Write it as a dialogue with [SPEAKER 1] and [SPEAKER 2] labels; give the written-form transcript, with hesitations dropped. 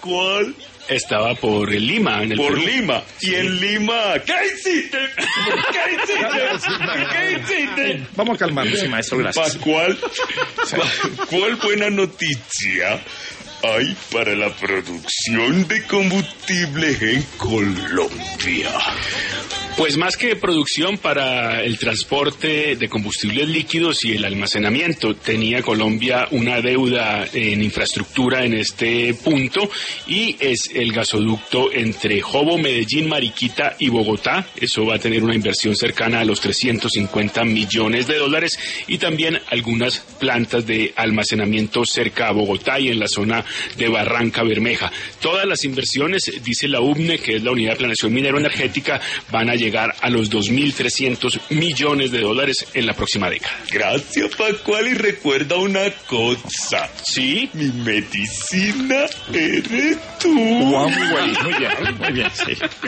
[SPEAKER 1] cuál?
[SPEAKER 2] Estaba por Lima, en el
[SPEAKER 1] Por
[SPEAKER 2] Perú.
[SPEAKER 1] Lima.
[SPEAKER 2] Sí.
[SPEAKER 1] Y en Lima, ¿qué hiciste? ¿Qué hiciste?
[SPEAKER 3] Vamos a calmarnos, sí, maestro, gracias.
[SPEAKER 1] ¿Cuál buena noticia hay para la producción de combustible en Colombia?
[SPEAKER 2] Pues más que producción, para el transporte de combustibles líquidos y el almacenamiento, tenía Colombia una deuda en infraestructura en este punto, y es el gasoducto entre Jobo, Medellín, Mariquita y Bogotá. Eso va a tener una inversión cercana a los 350 millones de dólares, y también algunas plantas de almacenamiento cerca a Bogotá y en la zona de Barranca Bermeja. Todas las inversiones, dice la UBNE, que es la Unidad de Planeación Minero Energética, van a llegar a los 2.300 millones de dólares en la próxima década.
[SPEAKER 1] Gracias, Pascual, y recuerda una cosa.
[SPEAKER 2] ¿Sí?
[SPEAKER 1] Mi medicina eres tú.
[SPEAKER 3] Muy bien, sí.